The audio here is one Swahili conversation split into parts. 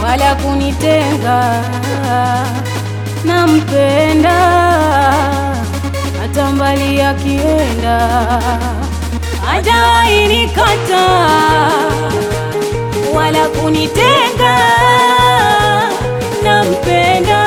wala kunitenga. Nampenda hata mbali akienda, hajawahi nikata wala kunitenga. Nampenda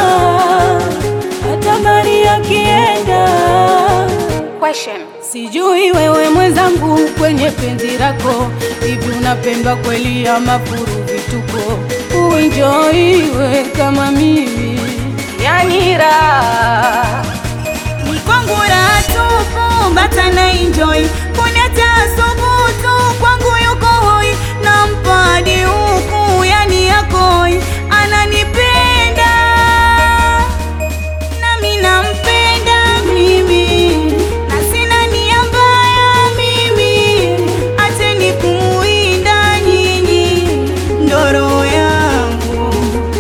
hata mbali akienda. Question. Sijui wewe mwenzangu, kwenye penzi lako hivi unapendwa kweli ama furu vituko? Uenjoiwe kama mimi, yani raha ni kwangu raha tupu, bata na enjoy. Kuniacha subutu, kwangu yuko hoi. Nampa hadi huku, yani yakoi. Ananipenda nami nampenda mimi, na sina nia mbaya mimi. Acheni kumuinda nyinyi, ndo roho yangu.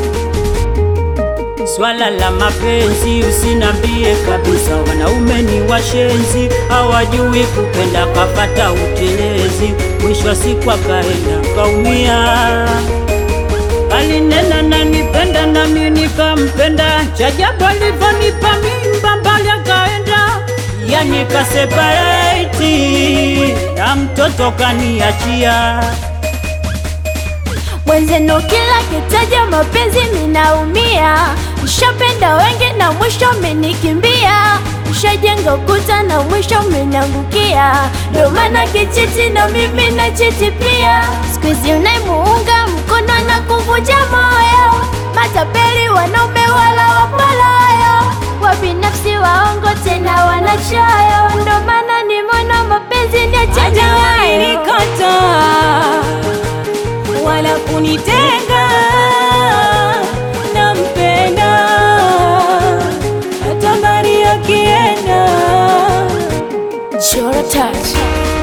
Swala la mapenzi usinambie kabisa, wanaume ni washenzi, hawajui kupenda, kapata utelezi, mwisho wa siku akaenda kaumia. Alinena nanipenda nami nikampenda, chajabu alivyonipa mimba mbali akaenda, yani kasepareti na mtoto kaniachia. Mwenzenu kila kitaja mapenzi minaumia. Nishapenda wengi na mwisho menikimbia. Nishajenga ukuta na mwisho menangukia. Ndio maana kichiti na mimi na chiti pia. Siku hizi unaimuunga mkono na kuvunja moyo. Matapeli wanaume wala wapalayo, wabinafsi waongo tena wanachoyo. Ndio maana nimeona mapenzi niache hajawahi nikata wala kunitenga. Nampenda hata mbali akienda. Jora Touch.